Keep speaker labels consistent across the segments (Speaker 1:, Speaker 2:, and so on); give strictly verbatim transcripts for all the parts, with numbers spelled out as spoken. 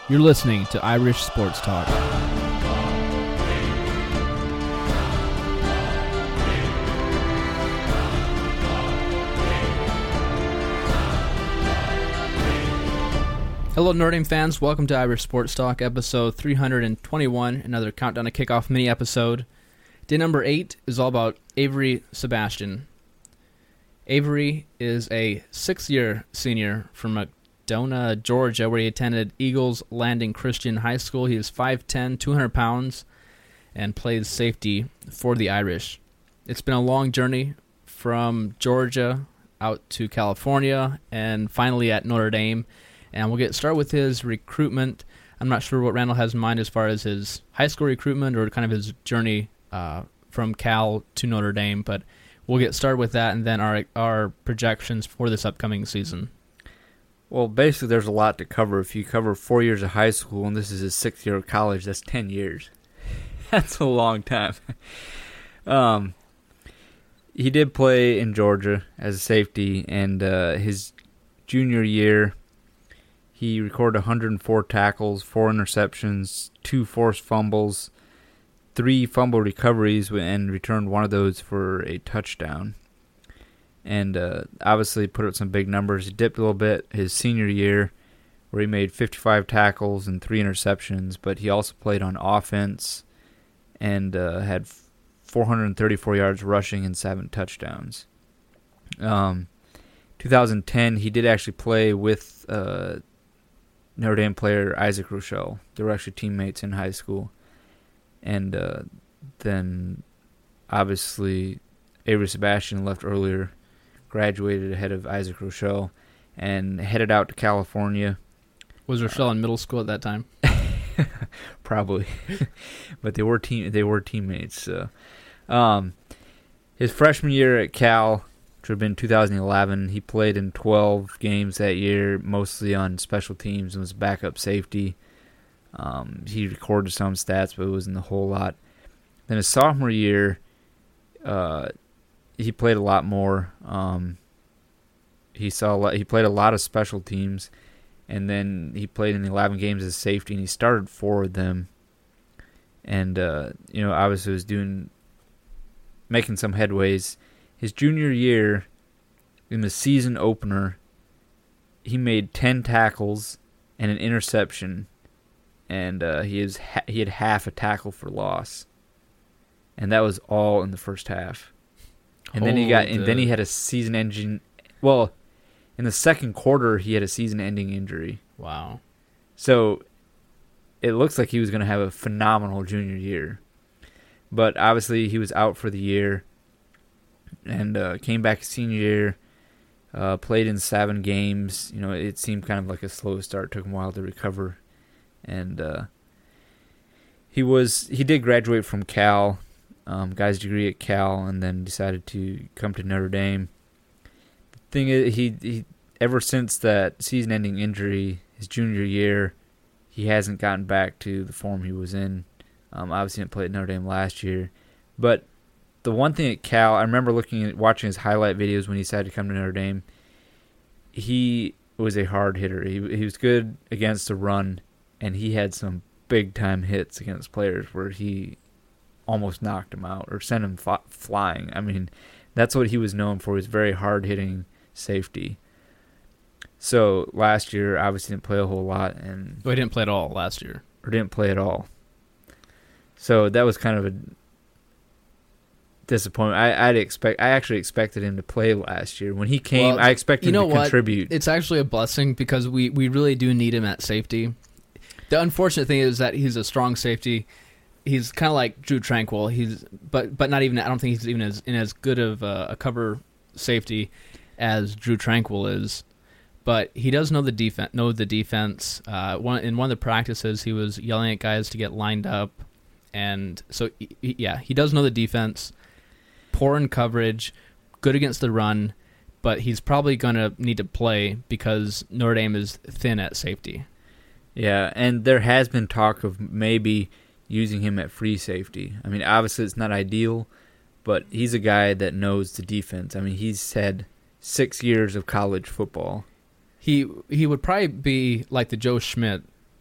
Speaker 1: You're listening to Irish Sports Talk. Hello, Notre Dame fans. Welcome to Irish Sports Talk, episode three hundred twenty-one, another Countdown to Kickoff mini-episode. Day number eight is all about Avery Sebastian. Avery is a sixth-year senior from McDonough, Georgia, where he attended Eagles Landing Christian High School. He is five ten, two hundred pounds, and plays safety for the Irish. It's been a long journey from Georgia out to California and finally at Notre Dame. And we'll get started with his recruitment. I'm not sure what Randall has in mind as far as his high school recruitment or kind of his journey uh, from Cal to Notre Dame, but we'll get started with that and then our our projections for this upcoming season.
Speaker 2: Well, basically there's a lot to cover. If you cover four years of high school and this is his sixth year of college, that's ten years. That's a long time. um, he did play in Georgia as a safety, and uh, his junior year he recorded one hundred four tackles, four interceptions, two forced fumbles, three fumble recoveries, and returned one of those for a touchdown. And uh, obviously put up some big numbers. He dipped a little bit his senior year, where he made fifty-five tackles and three interceptions, but he also played on offense and uh, had four hundred thirty-four yards rushing and seven touchdowns. Um, twenty ten, he did actually play with Uh, Notre Dame player Isaac Rochelle. They were actually teammates in high school. And uh, then, obviously, Avery Sebastian left earlier, graduated ahead of Isaac Rochelle, and headed out to California.
Speaker 1: Was Rochelle uh, in middle school at that time?
Speaker 2: Probably. But they were team they were teammates. So. Um, his freshman year at Cal, which would have been two thousand eleven. He played in twelve games that year, mostly on special teams, and was backup safety. Um, he recorded some stats, but it wasn't a whole lot. Then his sophomore year, uh, he played a lot more. Um, he saw a lot, he played a lot of special teams, and then he played in the eleven games as safety, and he started four of them. And uh, you know, obviously was doing making some headways. His junior year, in the season opener, he made ten tackles and an interception, and uh, he is ha- he had half a tackle for loss, and that was all in the first half. And Hold then he got, and then he had a season-ending. Well, in the second quarter, he had a season-ending injury.
Speaker 1: Wow!
Speaker 2: So it looks like he was going to have a phenomenal junior year, but obviously he was out for the year. And uh, came back senior year, uh, played in seven games. You know, it seemed kind of like a slow start. Took him a while to recover, and uh, he was he did graduate from Cal, um, got his degree at Cal, and then decided to come to Notre Dame. The thing is, he he ever since that season-ending injury, his junior year, he hasn't gotten back to the form he was in. Um, obviously, didn't play at Notre Dame last year, but the one thing at Cal, I remember looking at watching his highlight videos when he decided to come to Notre Dame. He was a hard hitter. He he was good against the run, and he had some big time hits against players where he almost knocked them out or sent them f- flying. I mean, that's what he was known for. He was very hard hitting safety. So last year, obviously didn't play a whole lot, and
Speaker 1: well, he didn't play at all last year,
Speaker 2: or didn't play at all. So that was kind of a disappointment. I, I'd expect. I actually expected him to play last year when he came.
Speaker 1: Well,
Speaker 2: I expected
Speaker 1: you know
Speaker 2: him to
Speaker 1: what?
Speaker 2: contribute.
Speaker 1: It's actually a blessing because we, we really do need him at safety. The unfortunate thing is that he's a strong safety. He's kind of like Drew Tranquil. He's but but not even. I don't think he's even as in as good of a, a cover safety as Drew Tranquil is. But he does know the defense. Know the defense. Uh, one in one of the practices, he was yelling at guys to get lined up, and so he, yeah, he does know the defense. Poor in coverage, good against the run, but he's probably going to need to play because Notre Dame is thin at safety.
Speaker 2: Yeah, and there has been talk of maybe using him at free safety. I mean, obviously it's not ideal, but he's a guy that knows the defense. I mean, he's had six years of college football.
Speaker 1: He he would probably be like the Joe Schmidt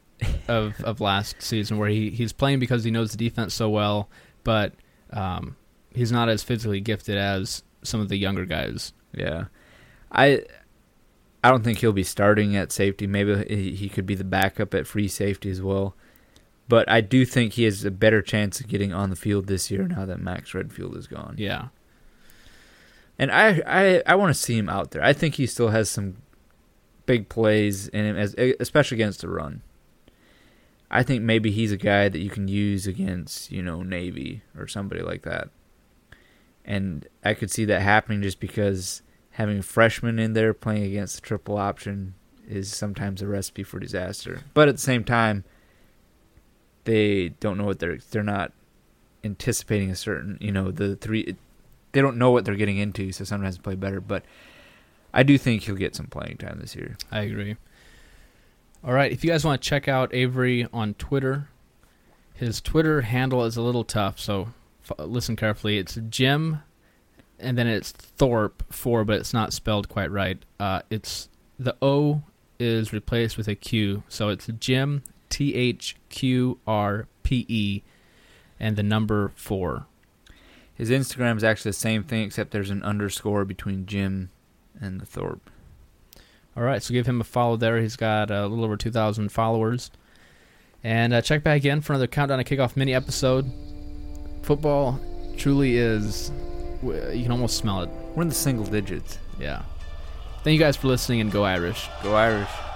Speaker 1: of, of last season where he, he's playing because he knows the defense so well, but um, he's not as physically gifted as some of the younger guys.
Speaker 2: Yeah. I I don't think he'll be starting at safety. Maybe he, he could be the backup at free safety as well. But I do think he has a better chance of getting on the field this year now that Max Redfield is gone.
Speaker 1: Yeah.
Speaker 2: And I I, I want to see him out there. I think he still has some big plays in him, as, especially against the run. I think maybe he's a guy that you can use against, you know, Navy or somebody like that. And I could see that happening just because having a freshman in there playing against the triple option is sometimes a recipe for disaster. But at the same time, they don't know what they're they're not anticipating a certain, you know, the three they don't know what they're getting into, so sometimes they play better. But I do think he'll get some playing time this year.
Speaker 1: I agree. All right, if you guys want to check out Avery on Twitter, his Twitter handle is a little tough, so f- listen carefully. It's Jim, and then it's Thorpe four, but it's not spelled quite right. Uh, it's the O is replaced with a Q, so it's Jim T H Q R P E, and the number four.
Speaker 2: His Instagram is actually the same thing, except there's an underscore between Jim and the Thorpe.
Speaker 1: All right, so give him a follow there. He's got a little over two thousand followers. And uh, check back again for another Countdown to Kickoff mini episode. Football truly is, you can almost smell it.
Speaker 2: We're in the single digits.
Speaker 1: Yeah. Thank you guys for listening, and go Irish.
Speaker 2: Go Irish.